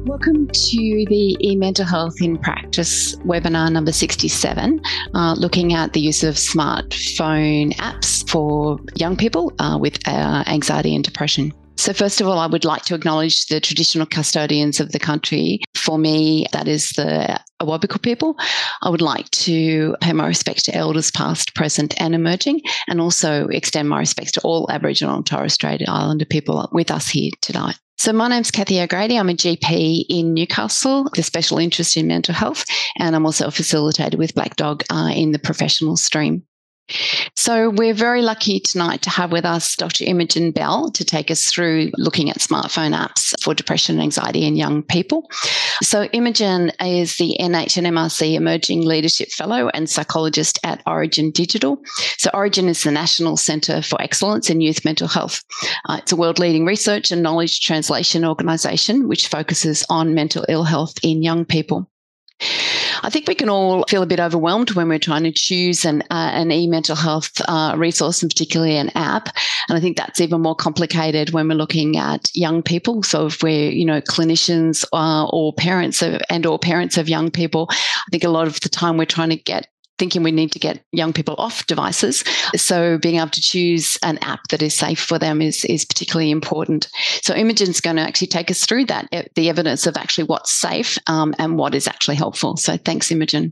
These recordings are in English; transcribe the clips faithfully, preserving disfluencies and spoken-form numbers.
Welcome to the eMental Health in Practice webinar number sixty-seven, uh, looking at the use of smartphone apps for young people uh, with uh, anxiety and depression. So first of all, I would like to acknowledge the traditional custodians of the country. For me, that is the Awabakal people. I would like to pay my respect to elders past, present and emerging, and also extend my respects to all Aboriginal and Torres Strait Islander people with us here tonight. So my name's Kathy O'Grady. I'm a G P in Newcastle with a special interest in mental health, and I'm also a facilitator with Black Dog uh, in the professional stream. So we're very lucky tonight to have with us Doctor Imogen Bell to take us through looking at smartphone apps for depression and anxiety in young people. So Imogen is the N H and M R C Emerging Leadership Fellow and Psychologist at Orygen Digital. So Orygen is the National Centre for Excellence in Youth Mental Health. Uh, it's a world-leading research and knowledge translation organisation which focuses on mental ill health in young people. I think we can all feel a bit overwhelmed when we're trying to choose an, uh, an e-mental health uh, resource, and particularly an app. And I think that's even more complicated when we're looking at young people. So if we're, you know, clinicians uh, or parents of, and or parents of young people, I think a lot of the time we're trying to get thinking we need to get young people off devices. So being able to choose an app that is safe for them is, is particularly important. So Imogen's going to actually take us through that, the evidence of actually what's safe um, and what is actually helpful. So thanks, Imogen.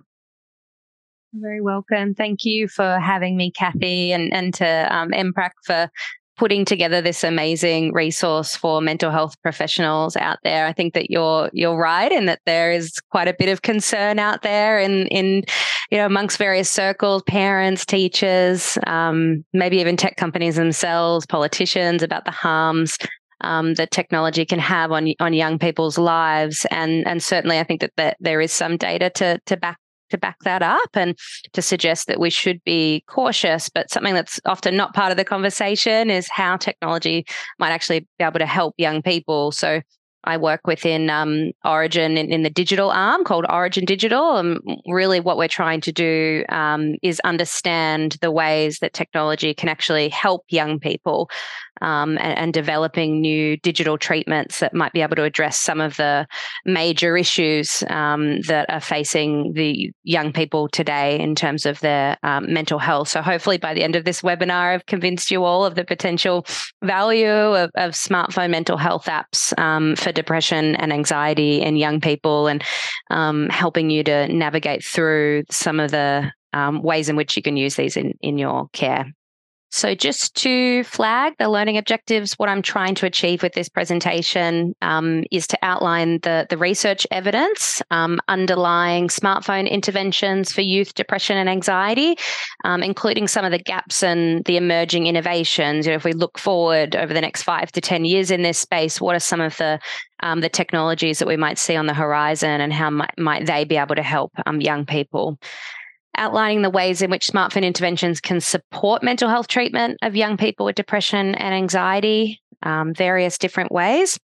Very welcome. Thank you for having me, Kathy, and, and to um, M PRAC for putting together this amazing resource for mental health professionals out there. I think that you're you're right in that there is quite a bit of concern out there in in you know amongst various circles, parents, teachers, um, maybe even tech companies themselves, politicians, about the harms um, that technology can have on on young people's lives. And and certainly, I think that, that there is some data to to back. to back that up and to suggest that we should be cautious. But something that's often not part of the conversation is how technology might actually be able to help young people. So I work within um, Orygen in, in the digital arm called Orygen Digital. And really what we're trying to do um, is understand the ways that technology can actually help young people um, and, and developing new digital treatments that might be able to address some of the major issues um, that are facing the young people today in terms of their um, mental health. So hopefully by the end of this webinar, I've convinced you all of the potential value of, of smartphone mental health apps um, for depression and anxiety in young people, and um, helping you to navigate through some of the um, ways in which you can use these in, in your care. So just to flag the learning objectives, what I'm trying to achieve with this presentation um, is to outline the, the research evidence um, underlying smartphone interventions for youth depression and anxiety, um, including some of the gaps and the emerging innovations. You know, if we look forward over the next five to ten years in this space, what are some of the um, the technologies that we might see on the horizon, and how might, might they be able to help um, young people? Outlining the ways in which smartphone interventions can support mental health treatment of young people with depression and anxiety, um, various different ways.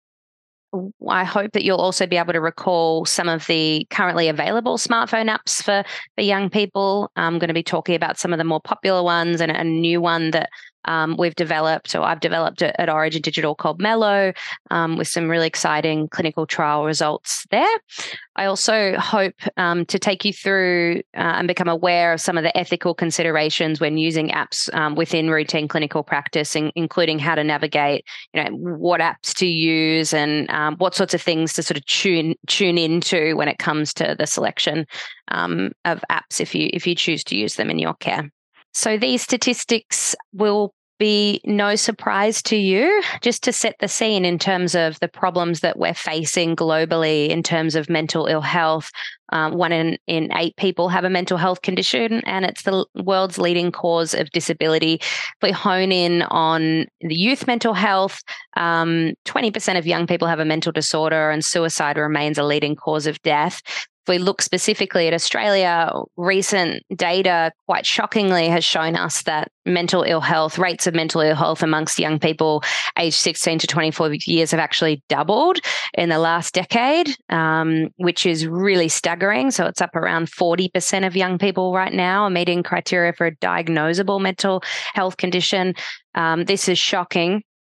I hope that you'll also be able to recall some of the currently available smartphone apps for, for young people. I'm going to be talking about some of the more popular ones and a new one that um, we've developed, or I've developed at, at Orygen Digital, called Mello, um, with some really exciting clinical trial results there. I also hope um, to take you through uh, and become aware of some of the ethical considerations when using apps um, within routine clinical practice, in, including how to navigate, you know, what apps to use and um, what sorts of things to sort of tune tune into when it comes to the selection um, of apps if you if you choose to use them in your care. So these statistics will be no surprise to you, just to set the scene in terms of the problems that we're facing globally in terms of mental ill health. Um, one in, in eight people have a mental health condition, and it's the world's leading cause of disability. If we hone in on the youth mental health, um, twenty percent of young people have a mental disorder, and suicide remains a leading cause of death. If we look specifically at Australia, recent data, quite shockingly, has shown us that mental ill health, rates of mental ill health amongst young people aged sixteen to twenty-four years have actually doubled in the last decade, um, which is really staggering. So it's up around forty percent of young people right now are meeting criteria for a diagnosable mental health condition. Um, this is shocking.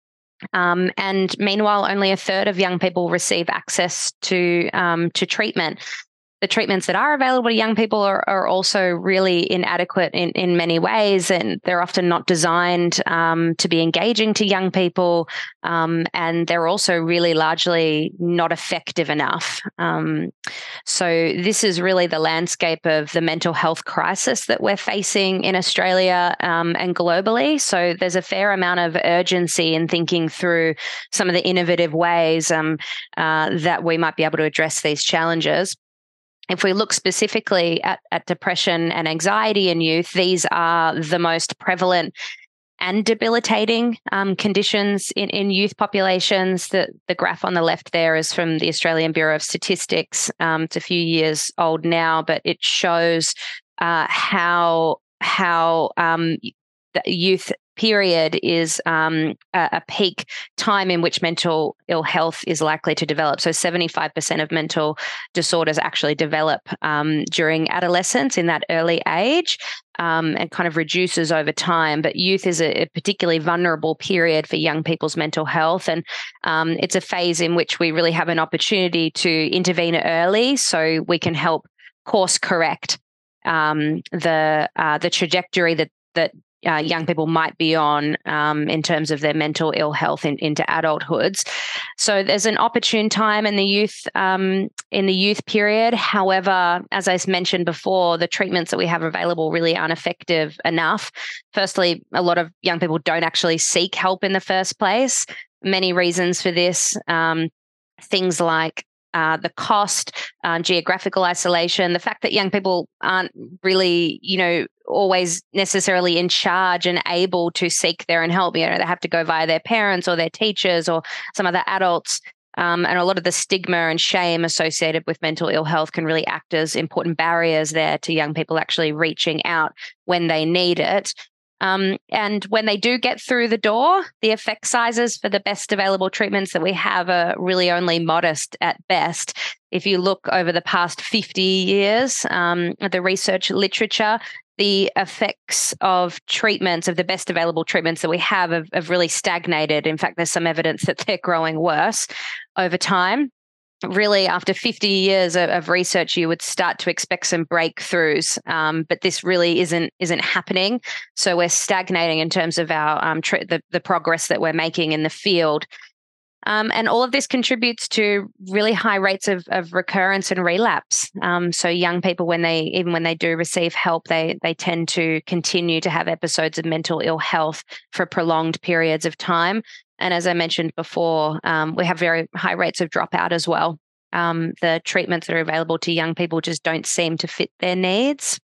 Um, and meanwhile, only a third of young people receive access to um, to treatment. The treatments that are available to young people are, are also really inadequate in, in many ways, and they're often not designed um, to be engaging to young people, um, and they're also really largely not effective enough. Um, so this is really the landscape of the mental health crisis that we're facing in Australia um, and globally. So there's a fair amount of urgency in thinking through some of the innovative ways um, uh, that we might be able to address these challenges. If we look specifically at, at depression and anxiety in youth, these are the most prevalent and debilitating um, conditions in, in youth populations. The, the graph on the left there is from the Australian Bureau of Statistics. Um, it's a few years old now, but it shows uh, how, how um, the youth period is um, a, a peak time in which mental ill health is likely to develop. So seventy-five percent of mental disorders actually develop um, during adolescence in that early age um, and kind of reduces over time. But youth is a, a particularly vulnerable period for young people's mental health. And um, it's a phase in which we really have an opportunity to intervene early so we can help course correct um, the uh, the trajectory that that Uh, young people might be on um, in terms of their mental ill health in, into adulthoods. So there's an opportune time in the youth um, in the youth period. However, as I mentioned before, the treatments that we have available really aren't effective enough. Firstly, a lot of young people don't actually seek help in the first place. Many reasons for this, um, things like Uh, the cost, uh, geographical isolation, the fact that young people aren't really, you know, always necessarily in charge and able to seek their own help. You know, they have to go via their parents or their teachers or some other adults. Um, and a lot of the stigma and shame associated with mental ill health can really act as important barriers there to young people actually reaching out when they need it. Um, and when they do get through the door, the effect sizes for the best available treatments that we have are really only modest at best. If you look over the past fifty years um, at the research literature, the effects of treatments, of the best available treatments that we have, have, have really stagnated. In fact, there's some evidence that they're growing worse over time. Really, after fifty years of, of research, you would start to expect some breakthroughs, um, but this really isn't isn't happening. So we're stagnating in terms of our um, tr- the the progress that we're making in the field, um, and all of this contributes to really high rates of, of recurrence and relapse. Um, so young people, when they even when they do receive help, they they tend to continue to have episodes of mental ill health for prolonged periods of time. And as I mentioned before, um, we have very high rates of dropout as well. Um, the treatments that are available to young people just don't seem to fit their needs.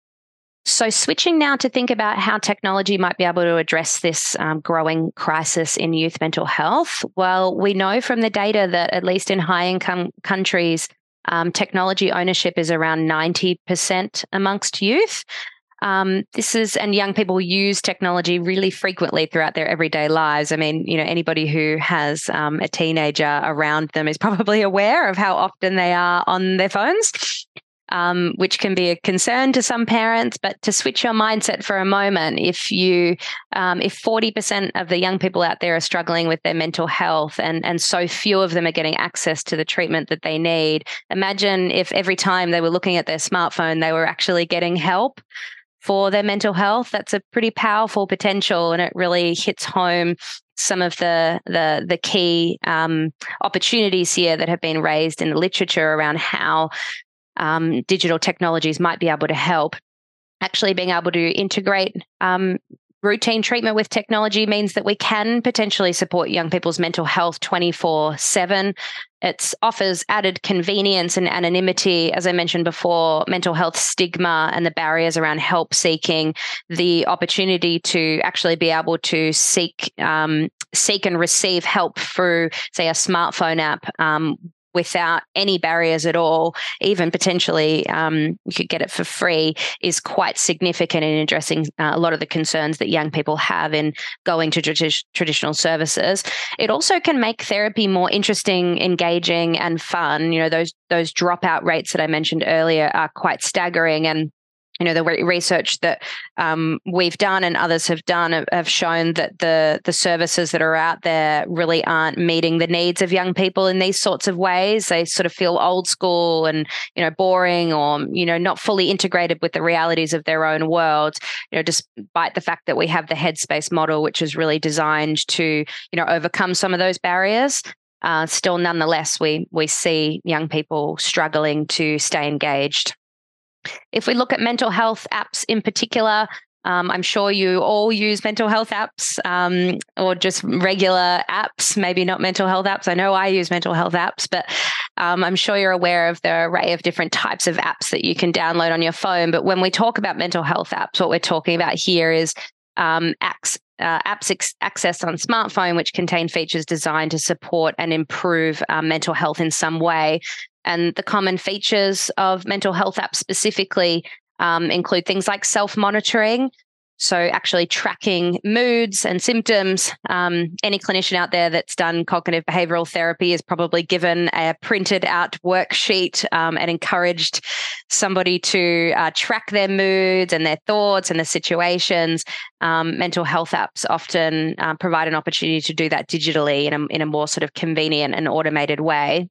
So switching now to think about how technology might be able to address this um, growing crisis in youth mental health. Well, we know from the data that at least in high-income countries, um, technology ownership is around ninety percent amongst youth. Um, this is, and young people use technology really frequently throughout their everyday lives. I mean, you know, anybody who has um, a teenager around them is probably aware of how often they are on their phones, um, which can be a concern to some parents. But to switch your mindset for a moment, if you, um, if forty percent of the young people out there are struggling with their mental health, and and so few of them are getting access to the treatment that they need, imagine if every time they were looking at their smartphone, they were actually getting help for their mental health. That's a pretty powerful potential, and it really hits home some of the the, the key um, opportunities here that have been raised in the literature around how um, digital technologies might be able to help. Actually being able to integrate um, routine treatment with technology means that we can potentially support young people's mental health twenty-four seven. It offers added convenience and anonymity. As I mentioned before, mental health stigma and the barriers around help seeking, the opportunity to actually be able to seek um, seek and receive help through, say, a smartphone app um, without any barriers at all, even potentially um, you could get it for free, is quite significant in addressing uh, a lot of the concerns that young people have in going to tradi- traditional services. It also can make therapy more interesting, engaging, and fun. You know, those those dropout rates that I mentioned earlier are quite staggering, and you know, the re- research that um, we've done and others have done have, have shown that the the services that are out there really aren't meeting the needs of young people in these sorts of ways. They sort of feel old school and, you know, boring, or, you know, not fully integrated with the realities of their own world, you know, despite the fact that we have the Headspace model, which is really designed to, you know, overcome some of those barriers. Uh, still, nonetheless, we we see young people struggling to stay engaged. If we look at mental health apps in particular, um, I'm sure you all use mental health apps um, or just regular apps, maybe not mental health apps. I know I use mental health apps, but um, I'm sure you're aware of the array of different types of apps that you can download on your phone. But when we talk about mental health apps, what we're talking about here is um, apps Uh, apps ex- accessed on smartphone, which contain features designed to support and improve uh, mental health in some way. And the common features of mental health apps specifically um, include things like self-monitoring, so actually tracking moods and symptoms. Um, any clinician out there that's done cognitive behavioral therapy is probably given a printed out worksheet um, and encouraged somebody to uh, track their moods and their thoughts and the situations. Um, mental health apps often uh, provide an opportunity to do that digitally in a, in a more sort of convenient and automated way.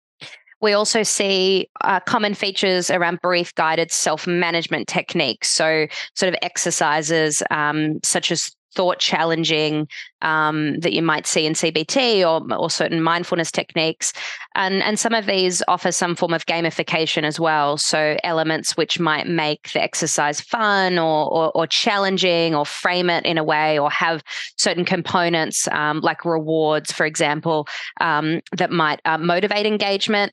We also see uh, common features around brief guided self-management techniques. So sort of exercises um, such as thought challenging um, that you might see in C B T, or, or certain mindfulness techniques. And, and some of these offer some form of gamification as well. So elements which might make the exercise fun or, or, or challenging, or frame it in a way, or have certain components um, like rewards, for example, um, that might uh, motivate engagement.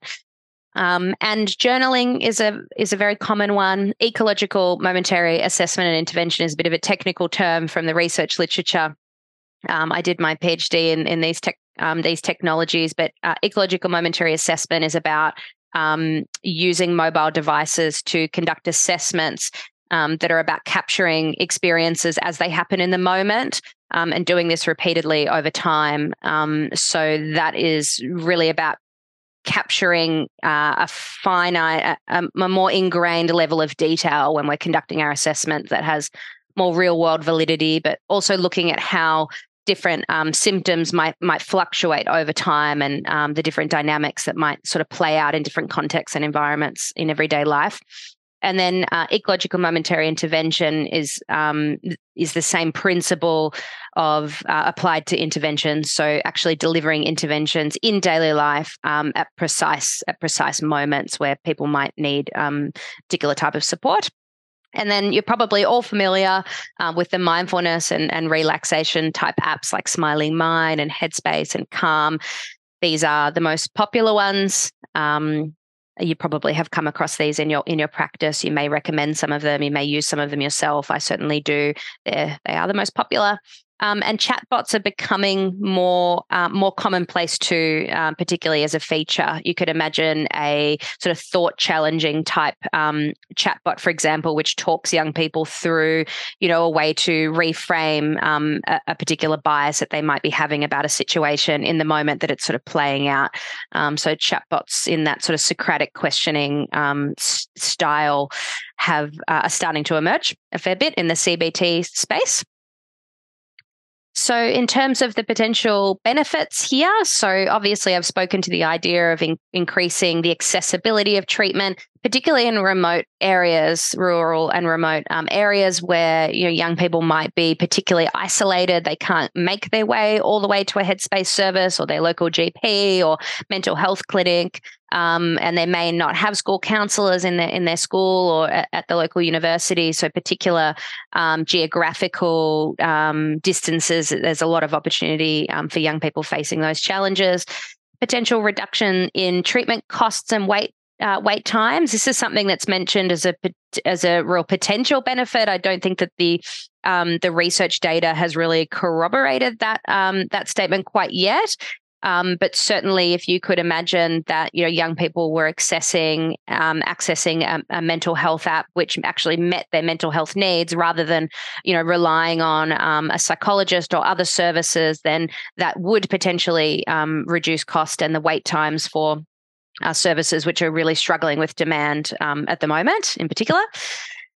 Um, and journaling is a is a very common one. Ecological momentary assessment and intervention is a bit of a technical term from the research literature. Um, I did my PhD in in these tech um, these technologies, but uh, ecological momentary assessment is about um, using mobile devices to conduct assessments um, that are about capturing experiences as they happen in the moment, um, and doing this repeatedly over time. Um, so that is really about capturing uh, a finite, a, a more ingrained level of detail when we're conducting our assessment that has more real world validity, but also looking at how different um, symptoms might might fluctuate over time, and um, the different dynamics that might sort of play out in different contexts and environments in everyday life. And then uh, ecological momentary intervention is um, is the same principle of uh, applied to interventions. So actually delivering interventions in daily life um, at precise at precise moments where people might need um, particular type of support. And then you're probably all familiar uh, with the mindfulness and, and relaxation type apps like Smiling Mind and Headspace and Calm. These are the most popular ones. Um, You probably have come across these in your in your practice. You may recommend some of them. You may use some of them yourself. I certainly do. They're, they are the most popular. Um, and chatbots are becoming more uh, more commonplace too, um, particularly as a feature. You could imagine a sort of thought challenging type um, chatbot, for example, which talks young people through, you know, a way to reframe um, a, a particular bias that they might be having about a situation in the moment that it's sort of playing out. Um, so chatbots in that sort of Socratic questioning um, s- style have uh, are starting to emerge a fair bit in the C B T space. So in terms of the potential benefits here, so obviously I've spoken to the idea of in- increasing the accessibility of treatment, particularly in remote areas, rural and remote um, areas where, you know, young people might be particularly isolated. They can't make their way all the way to a Headspace service or their local G P or mental health clinic. Um, and they may not have school counsellors in their in their school or at, at the local university. So particular um, geographical um, distances, there's a lot of opportunity um, for young people facing those challenges. Potential reduction in treatment costs and wait uh, wait times. This is something that's mentioned as a as a real potential benefit. I don't think that the um, the research data has really corroborated that um, that statement quite yet. Um, but certainly, if you could imagine that, you know, young people were accessing um, accessing a, a mental health app which actually met their mental health needs, rather than, you know, relying on um, a psychologist or other services, then that would potentially um, reduce cost and the wait times for uh, services which are really struggling with demand um, at the moment, in particular.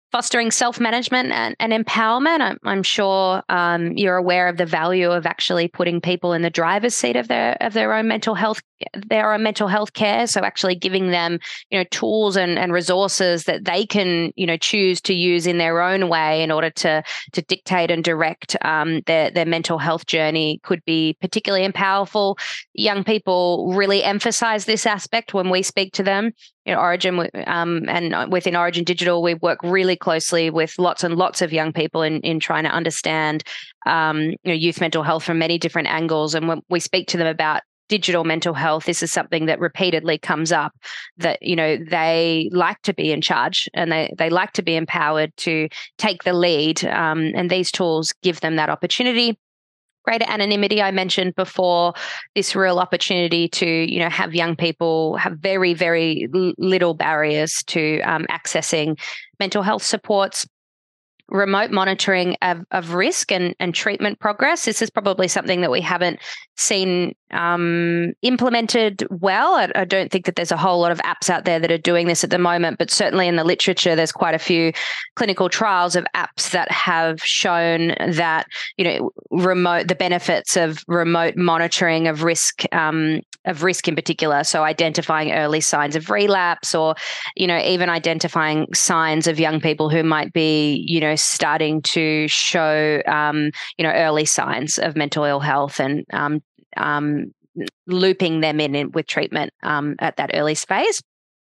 Fostering self-management and, and empowerment. I'm, I'm sure um, you're aware of the value of actually putting people in the driver's seat of their of their own mental health, their own mental health care. So actually giving them, you know, tools and, and resources that they can, you know, choose to use in their own way in order to to dictate and direct um, their their mental health journey could be particularly powerful. Young people really emphasize this aspect when we speak to them. You know, Orygen um, and within Orygen Digital, we work really closely with lots and lots of young people in, in trying to understand um, you know, youth mental health from many different angles. And when we speak to them about digital mental health, this is something that repeatedly comes up, that, you know, they like to be in charge and they, they like to be empowered to take the lead. Um, and these tools give them that opportunity. Greater anonymity, I mentioned before, this real opportunity to, you know, have young people have very, very little barriers to um, accessing mental health supports. Remote monitoring of, of risk and, and treatment progress. This is probably something that we haven't seen um, implemented well. I, I don't think that there's a whole lot of apps out there that are doing this at the moment, but certainly in the literature, there's quite a few clinical trials of apps that have shown that, you know, remote, the benefits of remote monitoring of risk, um, of risk in particular. So identifying early signs of relapse, or, you know, even identifying signs of young people who might be, you know, starting to show, um, you know, early signs of mental ill health, and um, um, looping them in, in with treatment um, at that early phase.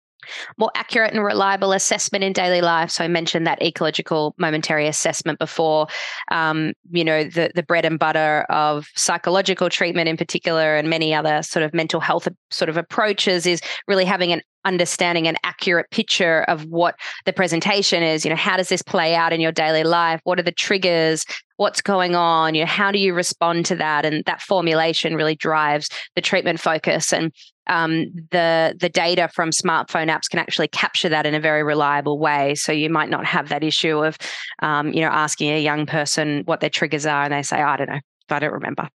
More accurate and reliable assessment in daily life. So I mentioned that ecological momentary assessment before. Um, you know, the the bread and butter of psychological treatment in particular, and many other sort of mental health sort of approaches, is really having an understanding, an accurate picture of what the presentation is. You know, how does this play out in your daily life? What are the triggers? What's going on? You know, how do you respond to that? And that formulation really drives the treatment focus. And um, the the data from smartphone apps can actually capture that in a very reliable way. So you might not have that issue of, um, you know, asking a young person what their triggers are, and they say, oh, I don't know, I don't remember.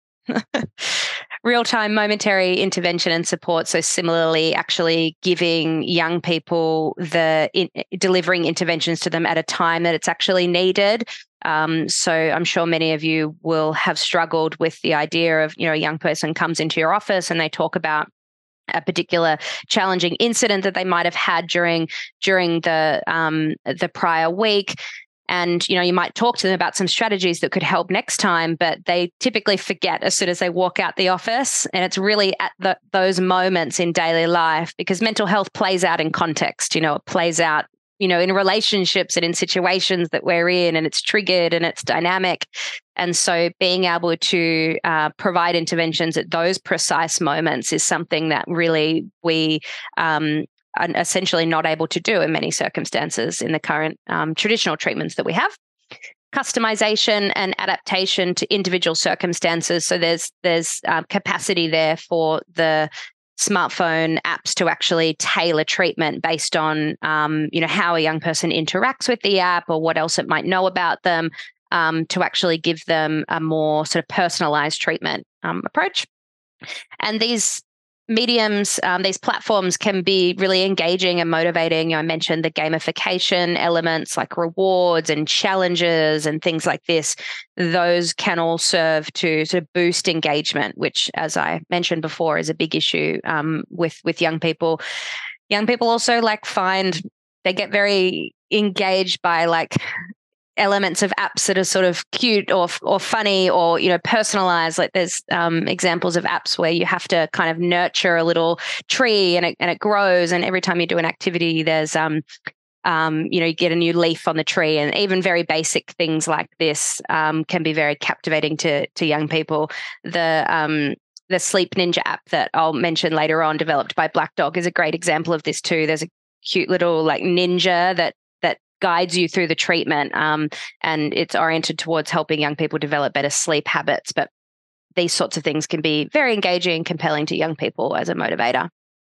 Real-time momentary intervention and support. So similarly, actually giving young people the in, delivering interventions to them at a time that it's actually needed. Um, so I'm sure many of you will have struggled with the idea of, you know, a young person comes into your office and they talk about a particular challenging incident that they might have had during during the um, the prior week. And, you know, you might talk to them about some strategies that could help next time, but they typically forget as soon as they walk out the office. And it's really at the, those moments in daily life, because mental health plays out in context. You know, it plays out, you know, in relationships and in situations that we're in, and it's triggered and it's dynamic. And so being able to uh, provide interventions at those precise moments is something that really we um, are essentially not able to do in many circumstances in the current um, traditional treatments that we have. Customization and adaptation to individual circumstances. So there's there's uh, capacity there for the smartphone apps to actually tailor treatment based on, um, you know, how a young person interacts with the app or what else it might know about them, um, to actually give them a more sort of personalized treatment um, approach. And these mediums, um, these platforms can be really engaging and motivating. You know, I mentioned the gamification elements like rewards and challenges and things like this. Those can all serve to sort of boost engagement, which, as I mentioned before, is a big issue um, with, with young people. Young people also like find they get very engaged by like elements of apps that are sort of cute or or funny or, you know, personalized. Like there's um, examples of apps where you have to kind of nurture a little tree and it and it grows, and every time you do an activity, there's um um you know, you get a new leaf on the tree, and even very basic things like this um can be very captivating to to young people. The um the Sleep Ninja app that I'll mention later on, developed by Black Dog, is a great example of this too. There's a cute little like ninja that guides you through the treatment, um, and it's oriented towards helping young people develop better sleep habits. But these sorts of things can be very engaging and compelling to young people as a motivator.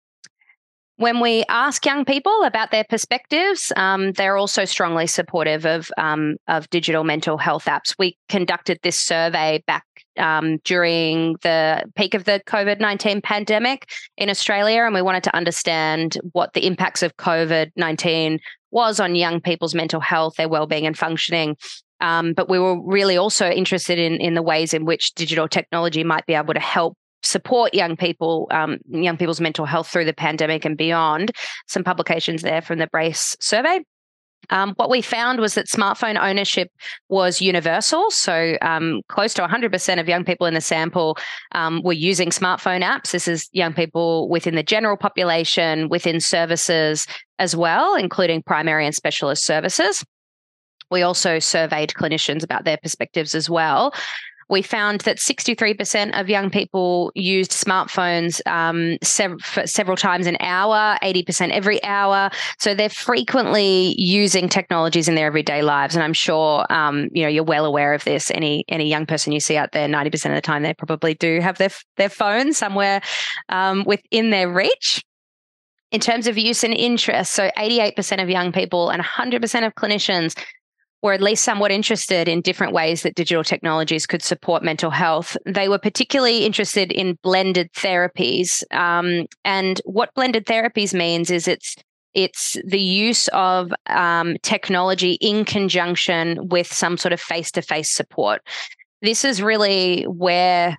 When we ask young people about their perspectives, um, they're also strongly supportive of, um, of digital mental health apps. We conducted this survey back um, during the peak of the COVID nineteen pandemic in Australia, and we wanted to understand what the impacts of COVID nineteen was on young people's mental health, their wellbeing and functioning. Um, but we were really also interested in, in the ways in which digital technology might be able to help support young people, um, young people's mental health through the pandemic and beyond. Some publications there from the Brace survey. Um, what we found was that smartphone ownership was universal. So um, close to one hundred percent of young people in the sample um, were using smartphone apps. This is young people within the general population, within services as well, including primary and specialist services. We also surveyed clinicians about their perspectives as well. We found that sixty-three percent of young people used smartphones um, sev- several times an hour, eighty percent every hour. So they're frequently using technologies in their everyday lives. And I'm sure um, you know, you're well aware of this. Any any young person you see out there, ninety percent of the time, they probably do have their, their phone somewhere um, within their reach. In terms of use and interest, so eighty-eight percent of young people and one hundred percent of clinicians were at least somewhat interested in different ways that digital technologies could support mental health. They were particularly interested in blended therapies. Um, and what blended therapies means is it's it's the use of um, technology in conjunction with some sort of face-to-face support. This is really where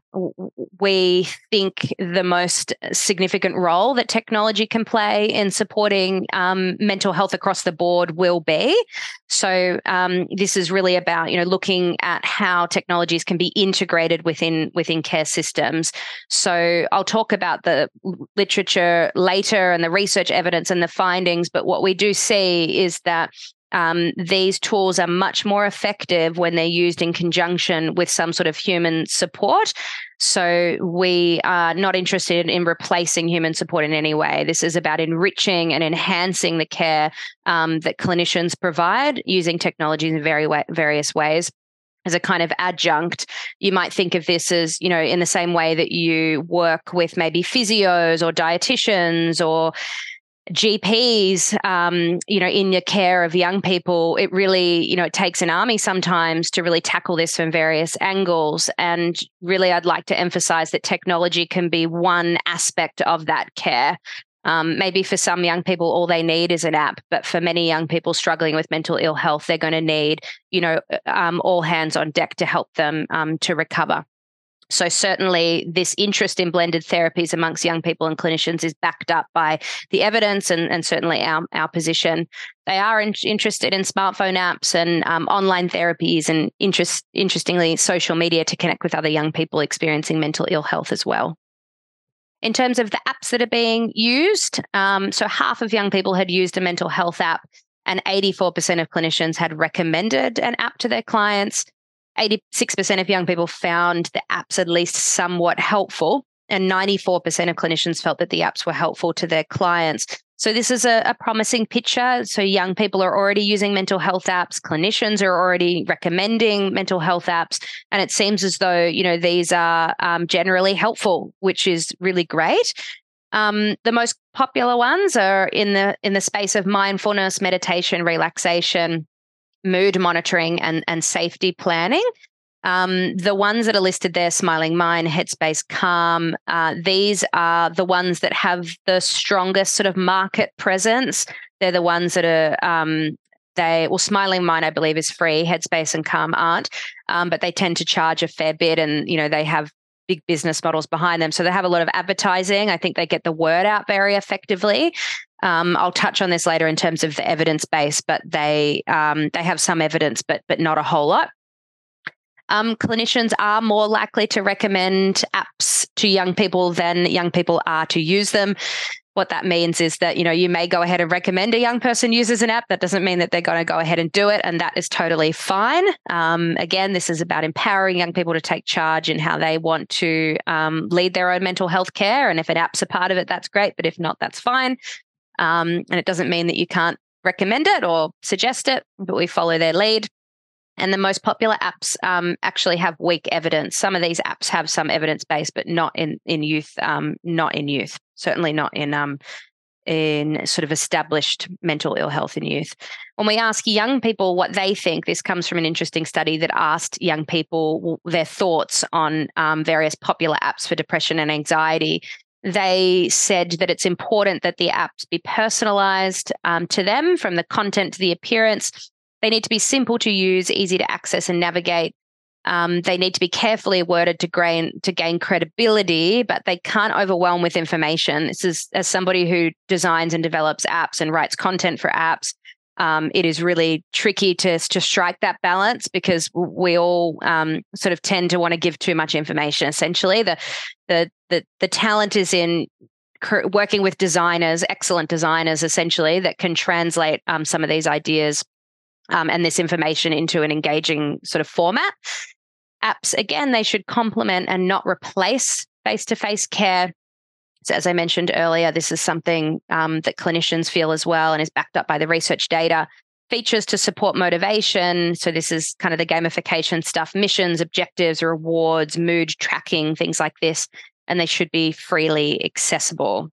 we think the most significant role that technology can play in supporting um, mental health across the board will be. So um, this is really about, you know, looking at how technologies can be integrated within within care systems. So I'll talk about the literature later and the research evidence and the findings, but what we do see is that Um, these tools are much more effective when they're used in conjunction with some sort of human support. So we are not interested in replacing human support in any way. This is about enriching and enhancing the care um, that clinicians provide using technology in very way, various ways. As a kind of adjunct, you might think of this as, you know, in the same way that you work with maybe physios or dietitians or G Ps, um, you know, in your care of young people. It really, you know, it takes an army sometimes to really tackle this from various angles. And really, I'd like to emphasize that technology can be one aspect of that care. Um, maybe for some young people, all they need is an app, but for many young people struggling with mental ill health, they're going to need, you know, um, all hands on deck to help them um, to recover. So certainly this interest in blended therapies amongst young people and clinicians is backed up by the evidence and, and certainly our, our position. They are in, interested in smartphone apps and um, online therapies and interest, interestingly, social media to connect with other young people experiencing mental ill health as well. In terms of the apps that are being used, um, so half of young people had used a mental health app and eighty-four percent of clinicians had recommended an app to their clients. eighty-six percent of young people found the apps at least somewhat helpful, and ninety-four percent of clinicians felt that the apps were helpful to their clients. So this is a, a promising picture. So young people are already using mental health apps, clinicians are already recommending mental health apps, and it seems as though, you know, these are um, generally helpful, which is really great. Um, the most popular ones are in the in the space of mindfulness, meditation, relaxation, mood monitoring, and, and safety planning. Um, the ones that are listed there, Smiling Mind, Headspace, Calm, uh, these are the ones that have the strongest sort of market presence. They're the ones that are, um, they, well, Smiling Mind, I believe, is free. Headspace and Calm aren't, um, but they tend to charge a fair bit, and, you know, they have big business models behind them. So they have a lot of advertising. I think they get the word out very effectively. Um, I'll touch on this later in terms of the evidence base, but they um, they have some evidence, but but not a whole lot. Um, clinicians are more likely to recommend apps to young people than young people are to use them. What that means is that, you know, you may go ahead and recommend a young person uses an app. That doesn't mean that they're going to go ahead and do it, and that is totally fine. Um, again, this is about empowering young people to take charge in how they want to um, lead their own mental health care. And if an app's a part of it, that's great. But if not, that's fine. Um, and it doesn't mean that you can't recommend it or suggest it, but we follow their lead. And the most popular apps um, actually have weak evidence. Some of these apps have some evidence base, but not in in youth. Um, not in youth. Certainly not in um, in sort of established mental ill health in youth. When we ask young people what they think, this comes from an interesting study that asked young people their thoughts on um, various popular apps for depression and anxiety. They said that it's important that the apps be personalized um, to them, from the content to the appearance. They need to be simple to use, easy to access and navigate. Um, they need to be carefully worded to gain, to gain credibility, but they can't overwhelm with information. This is, as somebody who designs and develops apps and writes content for apps, um, it is really tricky to, to strike that balance, because we all um, sort of tend to want to give too much information. Essentially, the the the, the talent is in working with designers, excellent designers, essentially, that can translate um, some of these ideas um, and this information into an engaging sort of format. Apps, again, they should complement and not replace face-to-face care. So as I mentioned earlier, this is something um, that clinicians feel as well, and is backed up by the research data. Features to support motivation. So this is kind of the gamification stuff, missions, objectives, rewards, mood tracking, things like this, and they should be freely accessible.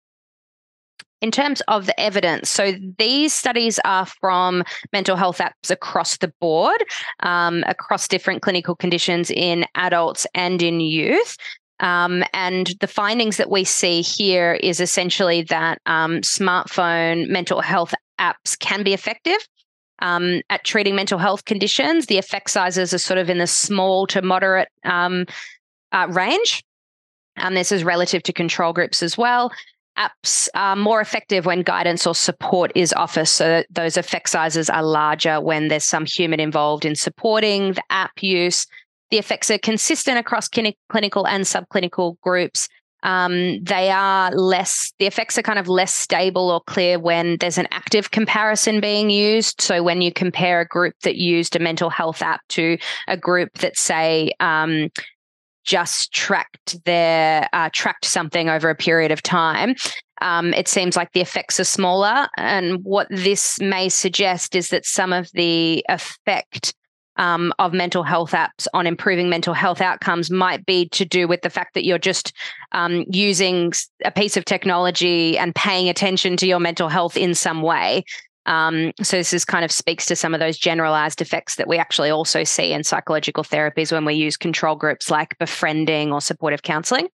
In terms of the evidence, so these studies are from mental health apps across the board, um, across different clinical conditions in adults and in youth. Um, and the findings that we see here is essentially that um, smartphone mental health apps can be effective um, at treating mental health conditions. The effect sizes are sort of in the small to moderate um, uh, range. Um, this is relative to control groups as well. Apps are more effective when guidance or support is offered. So those effect sizes are larger when there's some human involved in supporting the app use. The effects are consistent across clinical and subclinical groups. Um, they are less, the effects are kind of less stable or clear when there's an active comparison being used. So when you compare a group that used a mental health app to a group that, say, um, just tracked their uh, tracked something over a period of time, um, it seems like the effects are smaller. And what this may suggest is that some of the effect um, of mental health apps on improving mental health outcomes might be to do with the fact that you're just um, using a piece of technology and paying attention to your mental health in some way. Um, so this is kind of speaks to some of those generalized effects that we actually also see in psychological therapies when we use control groups like befriending or supportive counseling.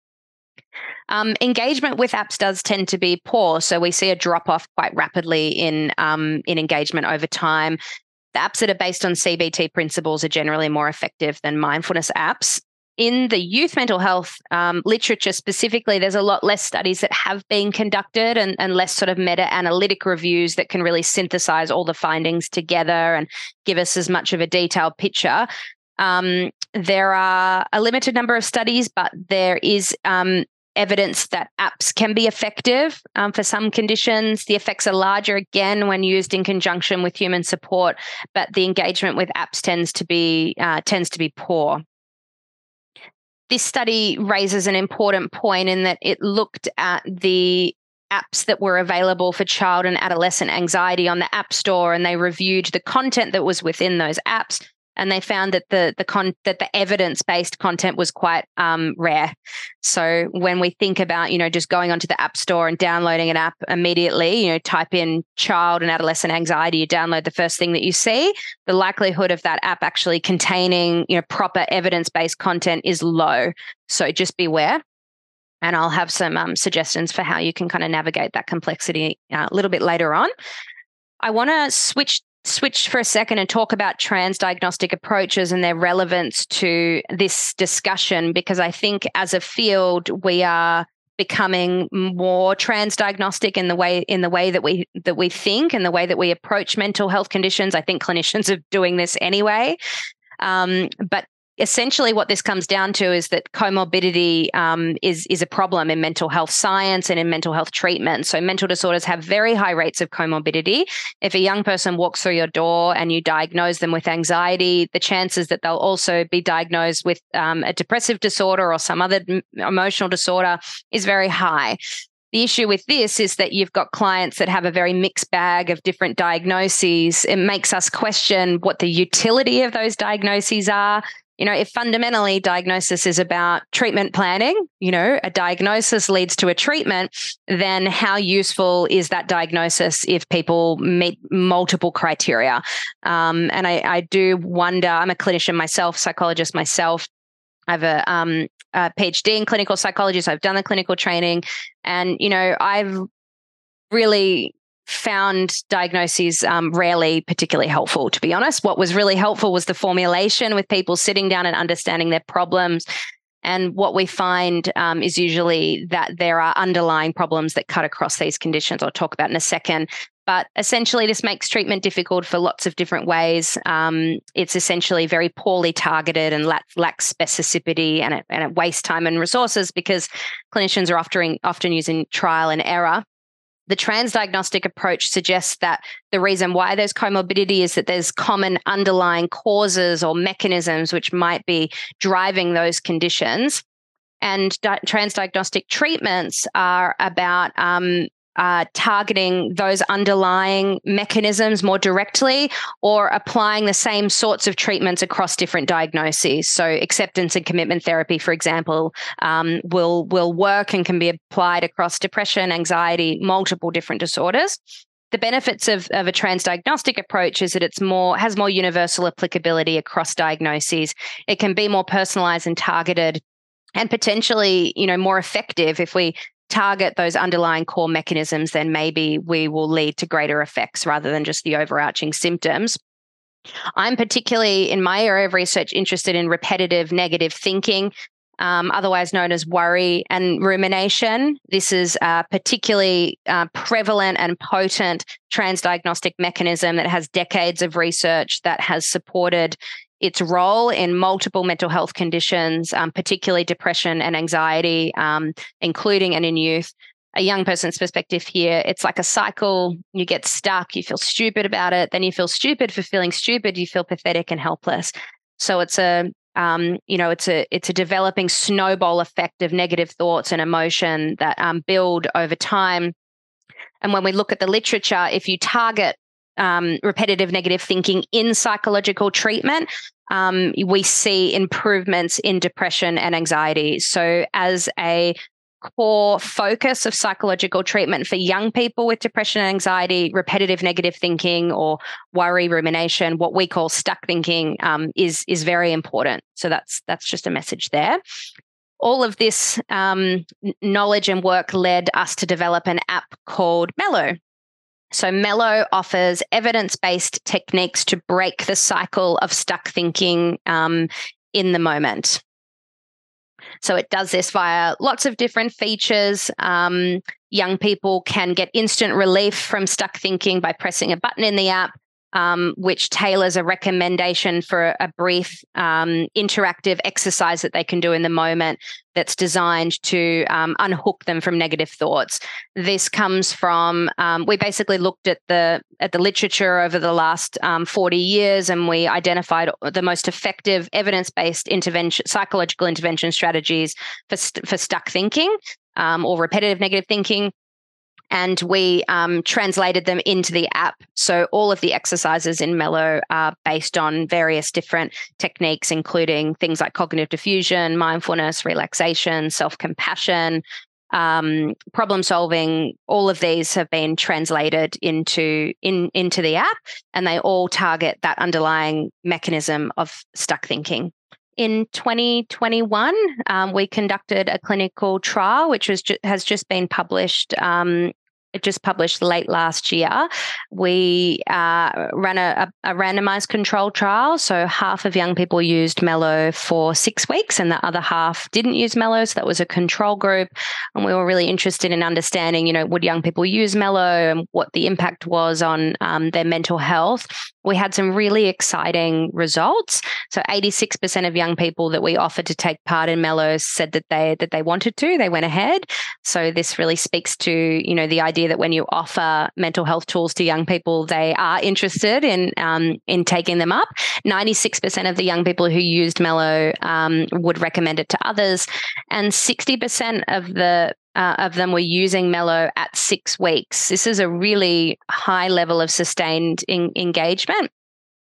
Um, engagement with apps does tend to be poor, so we see a drop off quite rapidly in um, in engagement over time. The apps that are based on C B T principles are generally more effective than mindfulness apps. In the youth mental health um, literature specifically, there's a lot less studies that have been conducted and, and less sort of meta-analytic reviews that can really synthesize all the findings together and give us as much of a detailed picture. Um, there are a limited number of studies, but there is um, evidence that apps can be effective um, for some conditions. The effects are larger, again, when used in conjunction with human support, but the engagement with apps tends to be uh, tends to be poor. This study raises an important point in that it looked at the apps that were available for child and adolescent anxiety on the App Store, and they reviewed the content that was within those apps, and they found that the the con- that the evidence-based content was quite um, rare. So when we think about, you know, just going onto the App Store and downloading an app immediately, you know, type in child and adolescent anxiety, you download the first thing that you see, the likelihood of that app actually containing, you know, proper evidence-based content is low. So just beware. And I'll have some um, suggestions for how you can kind of navigate that complexity uh, a little bit later on. I want to switch switch for a second and talk about transdiagnostic approaches and their relevance to this discussion, because I think as a field we are becoming more transdiagnostic in the way in the way that we that we think and the way that we approach mental health conditions. I think clinicians are doing this anyway, um, but essentially what this comes down to is that comorbidity um, is, is a problem in mental health science and in mental health treatment. So mental disorders have very high rates of comorbidity. If a young person walks through your door and you diagnose them with anxiety, the chances that they'll also be diagnosed with um, a depressive disorder or some other m- emotional disorder is very high. The issue with this is that you've got clients that have a very mixed bag of different diagnoses. It makes us question what the utility of those diagnoses are. you know, if fundamentally diagnosis is about treatment planning, you know, a diagnosis leads to a treatment, then how useful is that diagnosis if people meet multiple criteria? Um, and I, I do wonder, I'm a clinician myself, psychologist myself. I have a, um, a PhD in clinical psychology, so I've done the clinical training. And, you know, I've really found diagnoses um, rarely particularly helpful, to be honest. What was really helpful was the formulation with people sitting down and understanding their problems. And what we find um, is usually that there are underlying problems that cut across these conditions I'll talk about in a second. But essentially, this makes treatment difficult for lots of different ways. Um, it's essentially very poorly targeted and lack, lacks specificity, and it, and it wastes time and resources because clinicians are often, often using trial and error. The transdiagnostic approach suggests that the reason why there's comorbidity is that there's common underlying causes or mechanisms which might be driving those conditions. And di- transdiagnostic treatments are about um, uh, targeting those underlying mechanisms more directly, or applying the same sorts of treatments across different diagnoses. So acceptance and commitment therapy, for example, um, will, will work and can be applied across depression, anxiety, multiple different disorders. The benefits of, of a transdiagnostic approach is that it's more has more universal applicability across diagnoses. It can be more personalized and targeted, and potentially, you know, more effective. If we target those underlying core mechanisms, then maybe we will lead to greater effects rather than just the overarching symptoms. I'm particularly, in my area of research, interested in repetitive negative thinking, um, otherwise known as worry and rumination. This is a particularly uh, prevalent and potent transdiagnostic mechanism that has decades of research that has supported its role in multiple mental health conditions, um, particularly depression and anxiety, um, including and in youth. A young person's perspective here, it's like a cycle. You get stuck, you feel stupid about it, then you feel stupid for feeling stupid, you feel pathetic and helpless. So it's a, um, you know, it's a it's a developing snowball effect of negative thoughts and emotion that um, build over time. And when we look at the literature, if you target Um, repetitive negative thinking in psychological treatment, um, we see improvements in depression and anxiety. So as a core focus of psychological treatment for young people with depression and anxiety, repetitive negative thinking or worry, rumination, what we call stuck thinking, um, is, is very important. So that's, that's just a message there. All of this um, knowledge and work led us to develop an app called Mellow. So Mellow offers evidence-based techniques to break the cycle of stuck thinking um, in the moment. So it does this via lots of different features. Um, young people can get instant relief from stuck thinking by pressing a button in the app, um, which tailors a recommendation for a brief um, interactive exercise that they can do in the moment that's designed to um, unhook them from negative thoughts. This comes from, um, we basically looked at the at the literature over the last um, forty years, and we identified the most effective evidence-based intervention, psychological intervention strategies for, st- for stuck thinking um, or repetitive negative thinking. And we um, translated them into the app. So all of the exercises in Mellow are based on various different techniques, including things like cognitive diffusion, mindfulness, relaxation, self-compassion, um, problem solving. All of these have been translated into, in, into the app, and they all target that underlying mechanism of stuck thinking. In twenty twenty-one, um, we conducted a clinical trial, which was ju- has just been published. Um, it just published late last year. We uh, ran a, a, a randomized control trial. So half of young people used Mellow for six weeks and the other half didn't use Mellow. So that was a control group. And we were really interested in understanding, you know, would young people use Mellow and what the impact was on um, their mental health. We had some really exciting results. So eighty-six percent of young people that we offered to take part in Mellow said that they that they wanted to, they went ahead. So this really speaks to, you know, the idea that when you offer mental health tools to young people, they are interested in um, in taking them up. ninety-six percent of the young people who used Mellow um, would recommend it to others, and sixty percent of the Uh, of them were using Mellow at six weeks. This is a really high level of sustained in- engagement.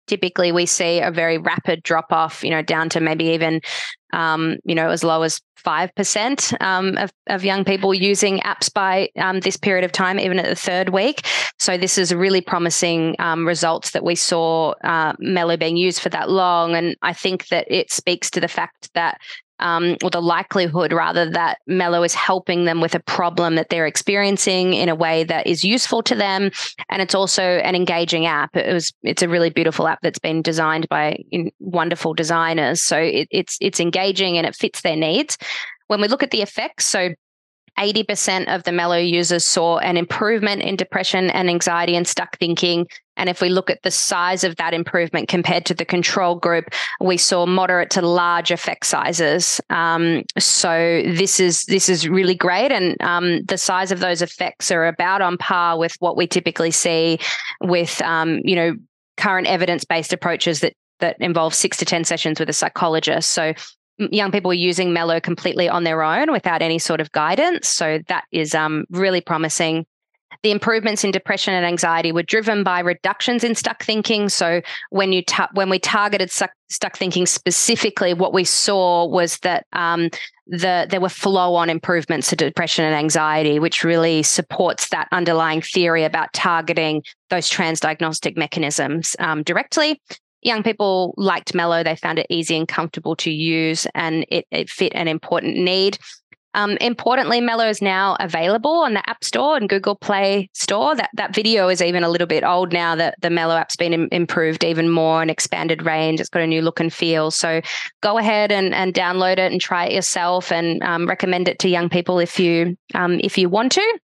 typically we see a very rapid drop off, you know, down to maybe even, um, you know, as low as five percent um, of, of young people using apps by um, this period of time, even at the third week. So this is really promising um, results that we saw uh, Mello being used for that long. And I think that it speaks to the fact that Um, or the likelihood rather that Mello is helping them with a problem that they're experiencing in a way that is useful to them. And it's also an engaging app. It was, it's a really beautiful app that's been designed by wonderful designers. So it, it's, it's engaging and it fits their needs. When we look at the effects, so eighty percent of the Mello users saw an improvement in depression and anxiety and stuck thinking. And if we look at the size of that improvement compared to the control group, we saw moderate to large effect sizes. Um, so this is this is really great. And um, the size of those effects are about on par with what we typically see with, um, you know, current evidence-based approaches that that involve six to ten sessions with a psychologist. So young people are using Mello completely on their own without any sort of guidance. So that is um, really promising. The improvements in depression and anxiety were driven by reductions in stuck thinking. So when you ta- when we targeted stuck, stuck thinking specifically, what we saw was that um, the there were flow-on improvements to depression and anxiety, which really supports that underlying theory about targeting those transdiagnostic mechanisms um, directly. Young people liked Mello. They found it easy and comfortable to use, and it, it fit an important need. Um, importantly, Mello is now available on the App Store and Google Play Store. That that video is even a little bit old now that the Mello app's been im- improved even more, an expanded range. It's got a new look and feel. So go ahead and, and download it and try it yourself, and um, recommend it to young people if you um, if you want to.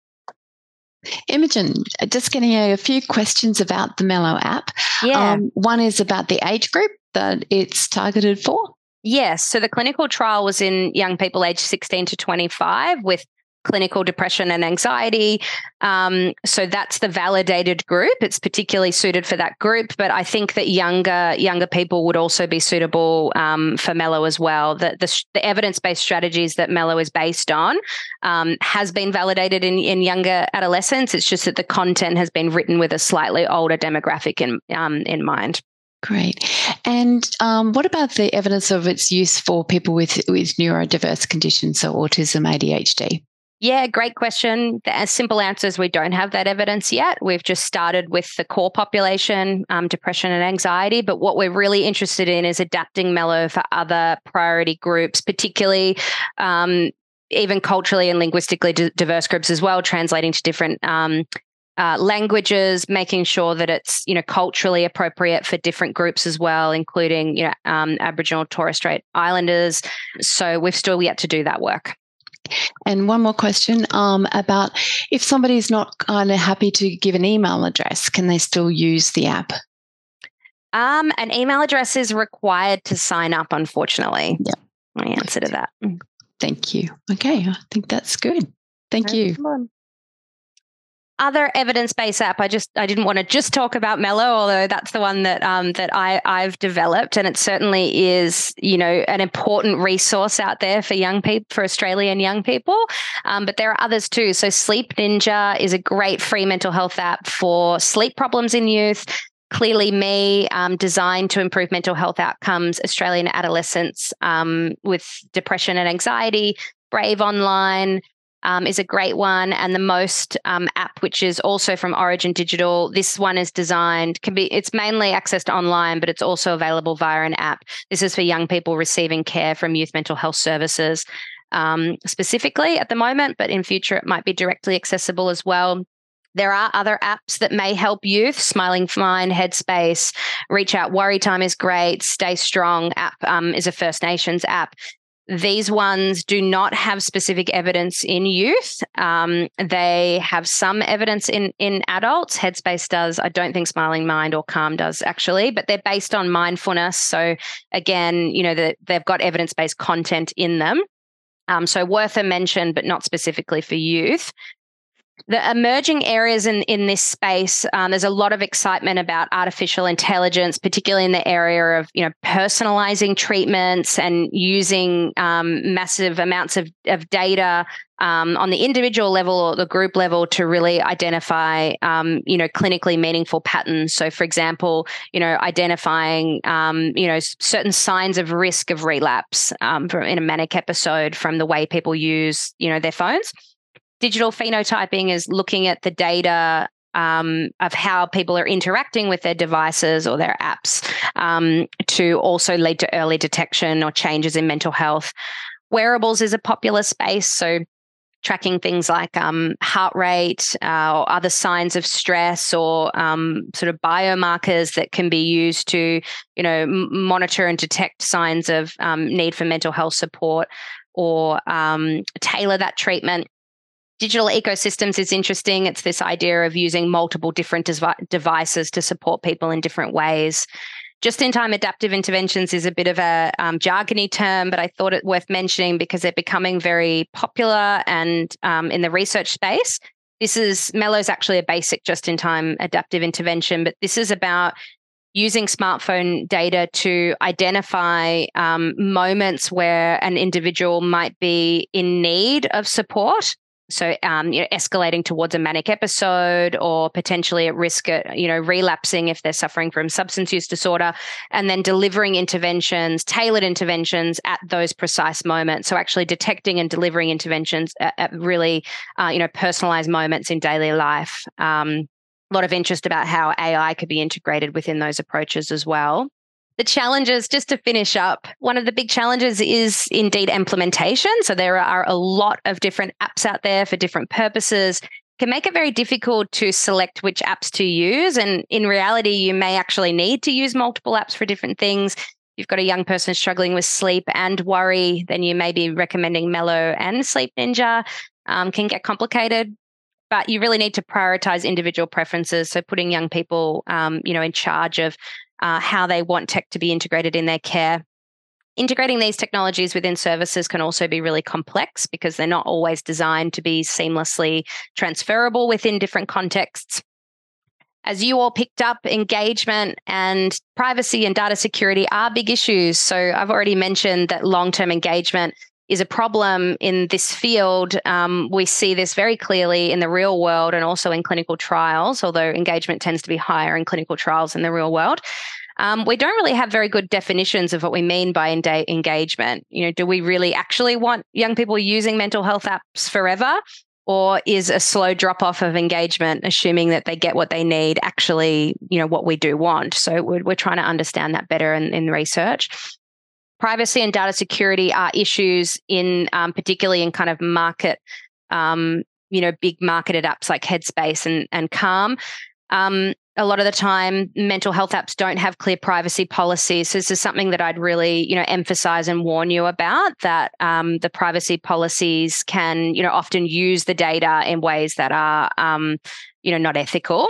Imogen, just getting a few questions about the Mello app. Yeah. Um, one is about the age group that it's targeted for. Yes. So the clinical trial was in young people aged sixteen to twenty-five with clinical depression and anxiety. Um, so that's the validated group. It's particularly suited for that group. But I think that younger younger people would also be suitable um, for Mello as well. The, the, the evidence-based strategies that Mello is based on um, has been validated in, in younger adolescents. It's just that the content has been written with a slightly older demographic in um, in mind. Great. And um, what about the evidence of its use for people with, with neurodiverse conditions, so autism, A D H D? Yeah, great question. The simple answer is we don't have that evidence yet. We've just started with the core population, um, depression and anxiety. But what we're really interested in is adapting Mello for other priority groups, particularly um, even culturally and linguistically d- diverse groups as well, translating to different um, uh, languages, making sure that it's, you know, culturally appropriate for different groups as well, including, you know, um, Aboriginal Torres Strait Islanders. So we've still yet to do that work. And one more question um, about if somebody's not kind of happy to give an email address, can they still use the app? Um, an email address is required to sign up, unfortunately. Yeah. My answer to that. Thank you. Okay, I think that's good. Thank No you. problem. Other evidence-based app, I just I didn't want to just talk about Mello, although that's the one that um, that I I've developed, and it certainly is, you know, an important resource out there for young people, for Australian young people. Um, but there are others too. So Sleep Ninja is a great free mental health app for sleep problems in youth. Clearly Me, um, designed to improve mental health outcomes, Australian adolescents um, with depression and anxiety. Brave Online Um, is a great one, and the Most um, app, which is also from Origin Digital. This one is designed, can be, it's mainly accessed online, but it's also available via an app. This is for young people receiving care from youth mental health services um, specifically at the moment, but in future it might be directly accessible as well. There are other apps that may help youth. Smiling Mind, Headspace, Reach Out Worry Time is great. Stay Strong app um, is a First Nations app. These ones do not have specific evidence in youth. Um, they have some evidence in, in adults. Headspace does. I don't think Smiling Mind or Calm does actually, but they're based on mindfulness. So again, you know, the, they've got evidence-based content in them. Um, so worth a mention, but not specifically for youth. The emerging areas in, in this space, um, there's a lot of excitement about artificial intelligence, particularly in the area of, you know, personalizing treatments and using um, massive amounts of, of data um, on the individual level or the group level to really identify, um, you know, clinically meaningful patterns. So, for example, you know, identifying, um, you know, certain signs of risk of relapse um, from, in a manic episode from the way people use, you know, their phones. Digital phenotyping is looking at the data um, of how people are interacting with their devices or their apps um, to also lead to early detection or changes in mental health. Wearables is a popular space, so tracking things like um, heart rate uh, or other signs of stress or um, sort of biomarkers that can be used to, you know, m- monitor and detect signs of um, need for mental health support or um, tailor that treatment. Digital ecosystems is interesting. It's this idea of using multiple different dev- devices to support people in different ways. Just-in-time adaptive interventions is a bit of a um, jargony term, but I thought it worth mentioning because they're becoming very popular and um, in the research space. This is, Mello's actually a basic just-in-time adaptive intervention, but this is about using smartphone data to identify um, moments where an individual might be in need of support. So, um, you know, escalating towards a manic episode or potentially at risk of, you know, relapsing if they're suffering from substance use disorder, and then delivering interventions, tailored interventions at those precise moments. So actually detecting and delivering interventions at, at really, uh, you know, personalized moments in daily life. Um, a lot of interest about how A I could be integrated within those approaches as well. The challenges, just to finish up, one of the big challenges is indeed implementation. So there are a lot of different apps out there for different purposes. It can make it very difficult to select which apps to use. And in reality, you may actually need to use multiple apps for different things. If you've got a young person struggling with sleep and worry, then you may be recommending Mello and Sleep Ninja. Um, can get complicated. But you really need to prioritize individual preferences. So putting young people, um, you know, in charge of uh, how they want tech to be integrated in their care. Integrating these technologies within services can also be really complex because they're not always designed to be seamlessly transferable within different contexts. As you all picked up, engagement and privacy and data security are big issues. So I've already mentioned that long-term engagement is a problem in this field. Um, we see this very clearly in the real world and also in clinical trials, although engagement tends to be higher in clinical trials in the real world. Um, we don't really have very good definitions of what we mean by en- engagement. You know, do we really actually want young people using mental health apps forever? Or is a slow drop-off of engagement, assuming that they get what they need, actually, you know, what we do want? So we're, we're trying to understand that better in, in research. Privacy and data security are issues in, um, particularly in kind of market, um, you know, big marketed apps like Headspace and, and Calm. Um, a lot of the time, mental health apps don't have clear privacy policies. So this is something that I'd really, you know, emphasize and warn you about, that um, the privacy policies can, you know, often use the data in ways that are, um, you know, not ethical.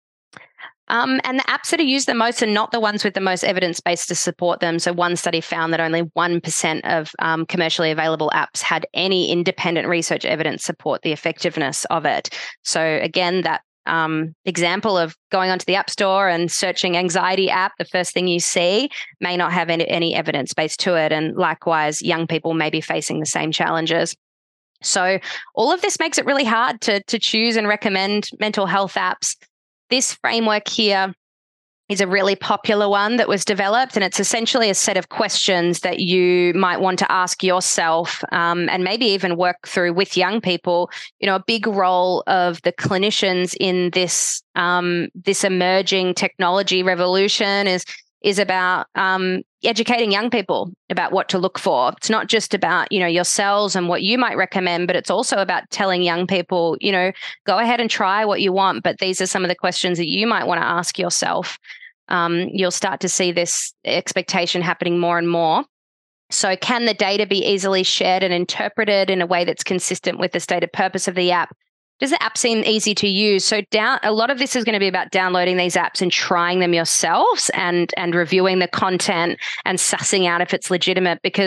Um, and the apps that are used the most are not the ones with the most evidence base to support them. So one study found that only one percent of um, commercially available apps had any independent research evidence support the effectiveness of it. So again, that um, example of going onto the App Store and searching anxiety app, the first thing you see may not have any, any evidence base to it. And likewise, young people may be facing the same challenges. So all of this makes it really hard to, to choose and recommend mental health apps. This framework here is a really popular one that was developed, and it's essentially a set of questions that you might want to ask yourself um, and maybe even work through with young people. You know, a big role of the clinicians in this um, this emerging technology revolution is is about um, educating young people about what to look for. It's not just about, you know, yourselves and what you might recommend, but it's also about telling young people, you know, go ahead and try what you want, but these are some of the questions that you might want to ask yourself. Um, you'll start to see this expectation happening more and more. So can the data be easily shared and interpreted in a way that's consistent with the stated purpose of the app? Does the app seem easy to use? So down, a lot of this is going to be about downloading these apps and trying them yourselves and, and reviewing the content and sussing out if it's legitimate, because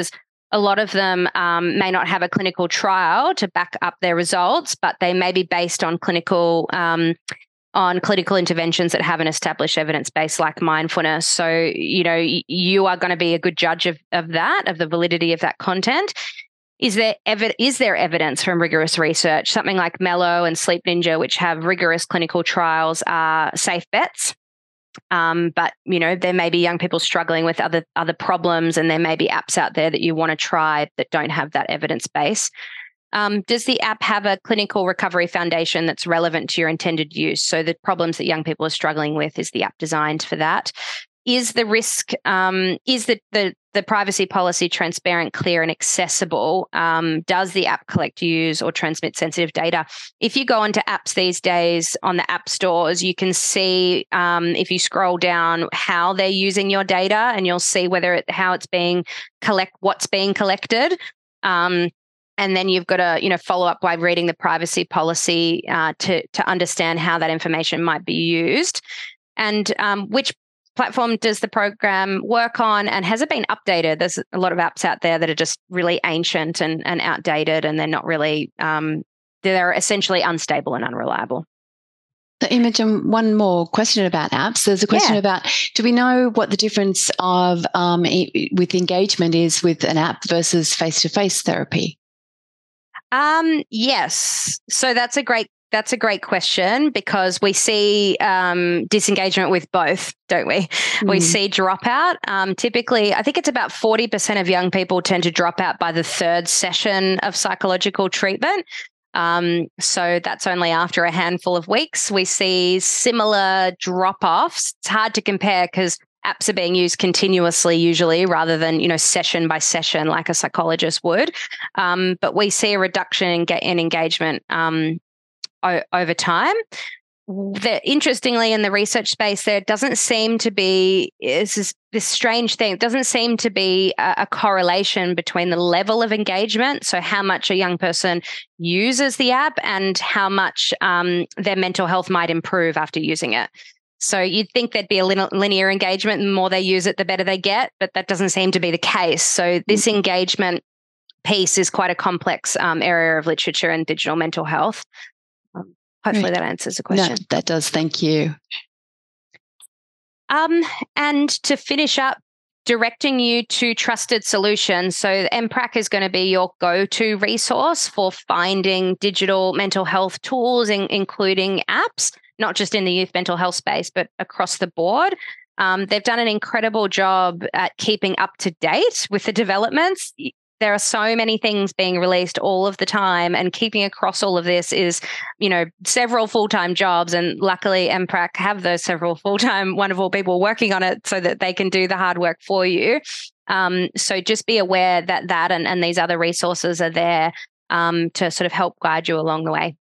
a lot of them um, may not have a clinical trial to back up their results, but they may be based on clinical um, on clinical interventions that have an established evidence base like mindfulness. So, you know, you are going to be a good judge of, of that, of the validity of that content. Is there ev- is there evidence from rigorous research? Something like Mellow and Sleep Ninja, which have rigorous clinical trials, are safe bets. Um, but, you know, there may be young people struggling with other other problems, and there may be apps out there that you want to try that don't have that evidence base. Um, does the app have a clinical recovery foundation that's relevant to your intended use? So the problems that young people are struggling with, is the app designed for that? Is the risk, um, is the, the the privacy policy transparent, clear, and accessible? Um, does the app collect, use, or transmit sensitive data? If you go onto apps these days on the app stores, you can see, um, if you scroll down, how they're using your data, and you'll see whether it, how it's being collect, what's being collected. Um, And then you've got to, you know, follow up by reading the privacy policy uh, to to understand how that information might be used, and um, which platform does the program work on, and has it been updated? There's a lot of apps out there that are just really ancient and, and outdated, and they're not really, um, they're essentially unstable and unreliable. So, Imogen, one more question about apps. There's a question Yeah. about, do we know what the difference of um, e- with engagement is with an app versus face-to-face therapy? Um, yes. So that's a great that's a great question, because we see um, disengagement with both, don't we? Mm. We see dropout. Um, typically, I think it's about forty percent of young people tend to drop out by the third session of psychological treatment. Um, so that's only after a handful of weeks. We see similar drop-offs. It's hard to compare because apps are being used continuously usually, rather than, you know, session by session like a psychologist would. Um, but we see a reduction in, ge- in engagement um, o- over time. The, interestingly, in the research space, there doesn't seem to be, it's this, this strange thing, it doesn't seem to be a, a correlation between the level of engagement, so how much a young person uses the app, and how much um, their mental health might improve after using it. So you'd think there'd be a linear engagement, and the more they use it, the better they get, but that doesn't seem to be the case. So this engagement piece is quite a complex um, area of literature and digital mental health. Um, hopefully Great. that answers the question. No, that does. Thank you. Um, and to finish up, directing you to trusted solutions. So M PRAC is going to be your go-to resource for finding digital mental health tools, in, including apps, not just in the youth mental health space, but across the board. Um, they've done an incredible job at keeping up to date with the developments. There are so many things being released all of the time, and keeping across all of this is, you know, several full-time jobs. And luckily, M PRAC have those several full-time wonderful people working on it so that they can do the hard work for you. Um, so just be aware that that and, and these other resources are there um, to sort of help guide you along the way.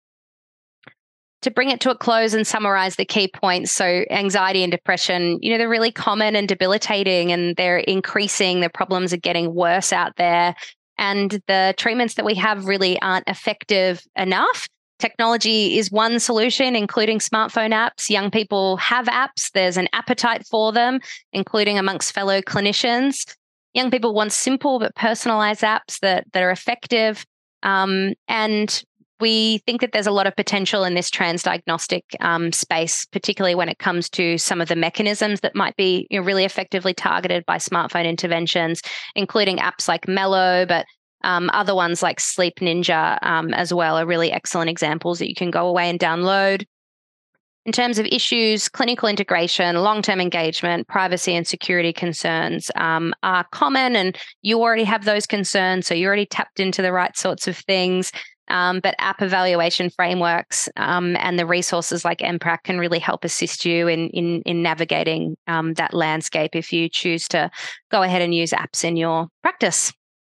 To bring it to a close and summarize the key points, so anxiety and depression, you know, they're really common and debilitating, and they're increasing. The problems are getting worse out there, and the treatments that we have really aren't effective enough. Technology is one solution, including smartphone apps. Young people have apps. There's an appetite for them, including amongst fellow clinicians. Young people want simple but personalized apps that, that are effective. Um, and we think that there's a lot of potential in this transdiagnostic um, space, particularly when it comes to some of the mechanisms that might be, you know, really effectively targeted by smartphone interventions, including apps like Mellow, but um, other ones like Sleep Ninja um, as well are really excellent examples that you can go away and download. In terms of issues, clinical integration, long-term engagement, privacy and security concerns um, are common, and you already have those concerns, so you're already tapped into the right sorts of things. Um, but app evaluation frameworks um, and the resources like M PRAC can really help assist you in in, in navigating um, that landscape if you choose to go ahead and use apps in your practice.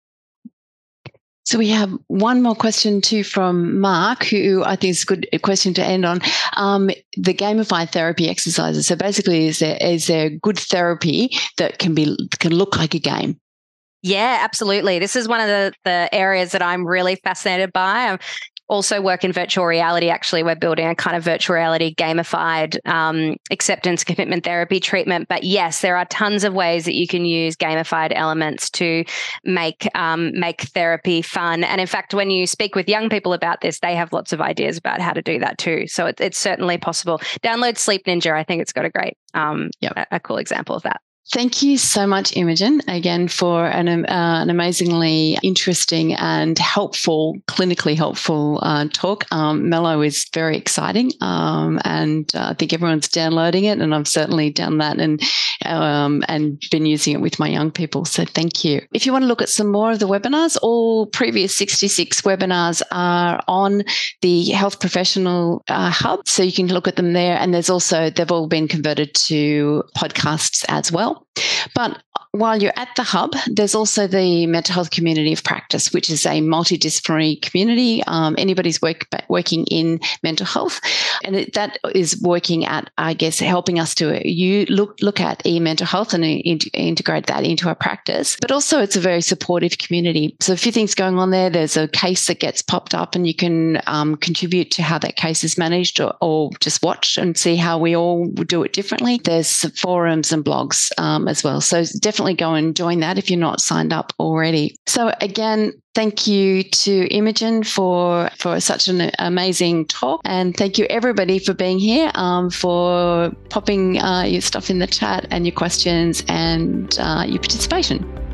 So we have one more question too from Mark, who I think is a good question to end on. Um, the gamified therapy exercises. So basically, is there is there good therapy that can be can look like a game? Yeah, absolutely. This is one of the, the areas that I'm really fascinated by. Um, also work in virtual reality. Actually, we're building a kind of virtual reality gamified um, acceptance commitment therapy treatment. But yes, there are tons of ways that you can use gamified elements to make um, make therapy fun. And in fact, when you speak with young people about this, they have lots of ideas about how to do that too. So it, it's certainly possible. Download Sleep Ninja. I think it's got a great, um, yep. a, a cool example of that. Thank you so much, Imogen, again, for an, uh, an amazingly interesting and helpful, clinically helpful uh, talk. Um, Mellow is very exciting, um, and uh, I think everyone's downloading it, and I've certainly done that and um, and been using it with my young people. So thank you. If you want to look at some more of the webinars, all previous sixty-six webinars are on the Health Professional uh, Hub, so you can look at them there. And there's also, they've all been converted to podcasts as well. But while you're at the hub, there's also the Mental Health Community of Practice, which is a multidisciplinary community. Um, anybody's work, working in mental health, and it, that is working at, I guess, helping us to you look look at e-mental health and in, integrate that into our practice. But also, it's a very supportive community. So a few things going on there. There's a case that gets popped up, and you can um, contribute to how that case is managed, or, or just watch and see how we all do it differently. There's forums and blogs um, as well. So definitely go and join that if you're not signed up already. So again, thank you to Imogen for, for such an amazing talk. And thank you everybody for being here, um, for popping uh, your stuff in the chat and your questions and uh, your participation.